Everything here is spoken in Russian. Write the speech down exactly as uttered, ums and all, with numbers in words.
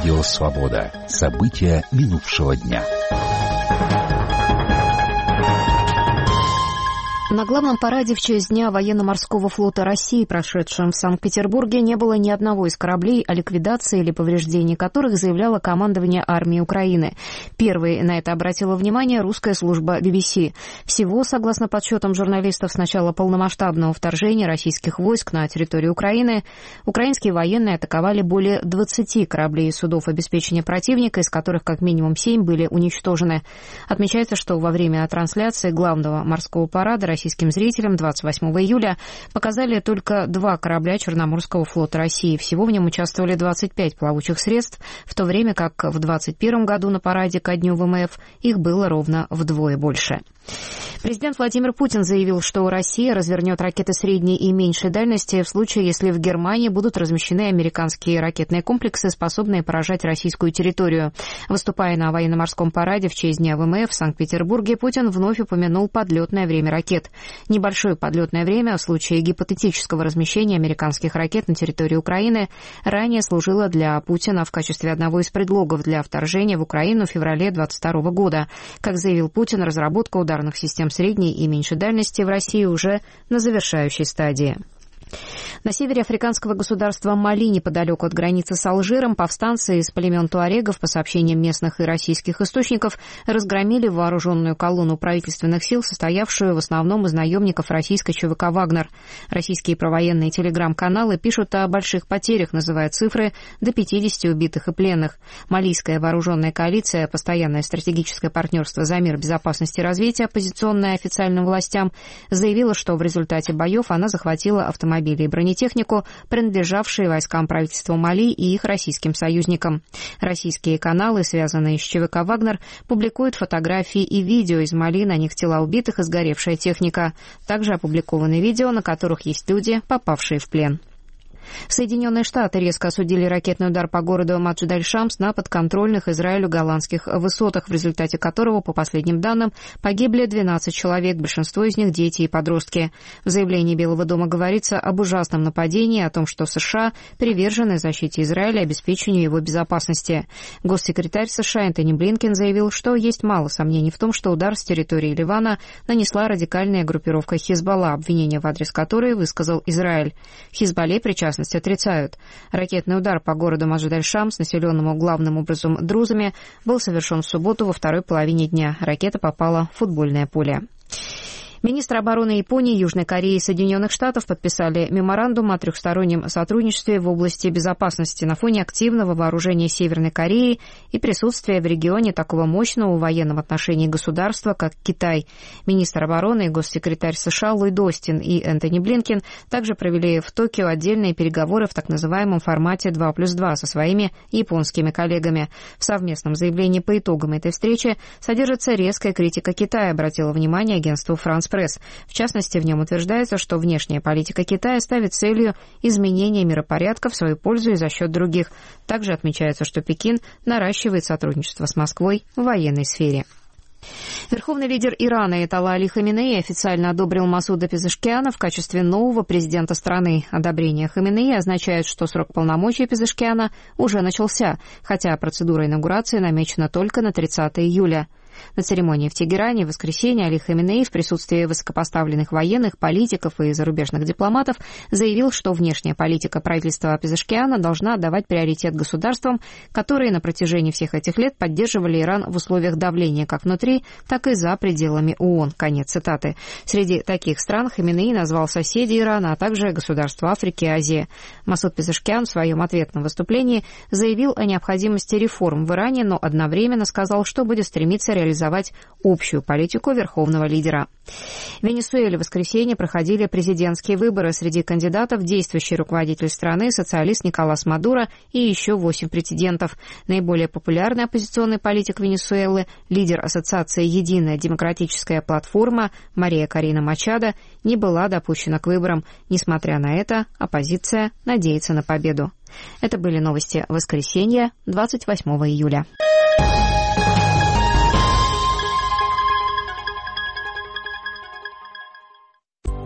Радио «Свобода». События минувшего дня. На главном параде в честь Дня военно-морского флота России, прошедшем в Санкт-Петербурге, не было ни одного из кораблей, о ликвидации или повреждении которых заявляло командование армии Украины. Первой на это обратила внимание русская служба би би си. Всего, согласно подсчетам журналистов, с начала полномасштабного вторжения российских войск на территорию Украины, украинские военные атаковали более двадцати кораблей и судов обеспечения противника, из которых как минимум семь были уничтожены. Отмечается, что во время трансляции главного морского парада российским зрителям двадцать восьмого июля показали только два корабля Черноморского флота России. Всего в нем участвовали двадцать пять плавучих средств, в то время как в двадцать первом году на параде ко дню вэ эм эф их было ровно вдвое больше. Президент Владимир Путин заявил, что Россия развернет ракеты средней и меньшей дальности в случае, если в Германии будут размещены американские ракетные комплексы, способные поражать российскую территорию. Выступая на военно-морском параде в честь Дня вэ эм эф в Санкт-Петербурге, Путин вновь упомянул подлетное время ракет. Небольшое подлетное время в случае гипотетического размещения американских ракет на территории Украины ранее служило для Путина в качестве одного из предлогов для вторжения в Украину в феврале двадцать второго года. Как заявил Путин, разработка ударных систем средней и меньшей дальности в России уже на завершающей стадии. На севере африканского государства Мали, неподалеку от границы с Алжиром, повстанцы из племен туарегов, по сообщениям местных и российских источников, разгромили вооруженную колонну правительственных сил, состоявшую в основном из наемников российской ЧВК «Вагнер». Российские провоенные телеграм-каналы пишут о больших потерях, называя цифры до пятидесяти убитых и пленных. Малийская вооруженная коалиция, постоянное стратегическое партнерство за мир, безопасность и развитие, оппозиционное официальным властям, заявила, что в результате боев она захватила автомобили и бронетехнику, принадлежавшие войскам правительства Мали и их российским союзникам. Российские каналы, связанные с ЧВК «Вагнер», публикуют фотографии и видео из Мали, на них тела убитых и сгоревшая техника. Также опубликованы видео, на которых есть люди, попавшие в плен. Соединенные Штаты резко осудили ракетный удар по городу Маджид-аль-Шамс на подконтрольных Израилю голландских высотах, в результате которого, по последним данным, погибли двенадцать человек, большинство из них дети и подростки. В заявлении Белого дома говорится об ужасном нападении, о том, что США привержены защите Израиля и обеспечению его безопасности. Госсекретарь США Энтони Блинкен заявил, что есть мало сомнений в том, что удар с территории Ливана нанесла радикальная группировка Хизбалла, обвинение в адрес которой высказал Израиль. Хизбалле причастность отрицают. Ракетный удар по городу Маджид-аль-Шамс, населенному главным образом друзами, был совершен в субботу во второй половине дня. Ракета попала в футбольное поле. Министры обороны Японии, Южной Кореи и Соединенных Штатов подписали меморандум о трехстороннем сотрудничестве в области безопасности на фоне активного вооружения Северной Кореи и присутствия в регионе такого мощного в военном отношении государства, как Китай. Министр обороны и госсекретарь США Ллойд Остин и Энтони Блинкен также провели в Токио отдельные переговоры в так называемом формате два плюс два со своими японскими коллегами. В совместном заявлении по итогам этой встречи содержится резкая критика Китая, обратило внимание агентство «Франс Пресс». В частности, в нем утверждается, что внешняя политика Китая ставит целью изменения миропорядка в свою пользу и за счет других. Также отмечается, что Пекин наращивает сотрудничество с Москвой в военной сфере. Верховный лидер Ирана Аятолла Али Хаминеи официально одобрил Масуда Пезешкиана в качестве нового президента страны. Одобрение Хаминеи означает, что срок полномочий Пезешкиана уже начался, хотя процедура инаугурации намечена только на тридцатого июля. На церемонии в Тегеране в воскресенье Али Хаминеи в присутствии высокопоставленных военных, политиков и зарубежных дипломатов заявил, что внешняя политика правительства Пезешкиана должна отдавать приоритет государствам, которые на протяжении всех этих лет поддерживали Иран в условиях давления как внутри, так и за пределами ООН. Конец цитаты. Среди таких стран Хаминеи назвал соседей Ирана, а также государства Африки и Азии. Масуд Пезешкиан в своем ответном выступлении заявил о необходимости реформ в Иране, но одновременно сказал, что будет стремиться реализовать реализовать общую политику верховного лидера. В Венесуэле в воскресенье проходили президентские выборы. Среди кандидатов действующий руководитель страны, социалист Николас Мадуро и еще восемь претендентов. Наиболее популярный оппозиционный политик Венесуэлы, лидер ассоциации «Единая демократическая платформа» Мария Корина Мачадо, не была допущена к выборам. Несмотря на это, оппозиция надеется на победу. Это были новости воскресенья, двадцать восьмого июля.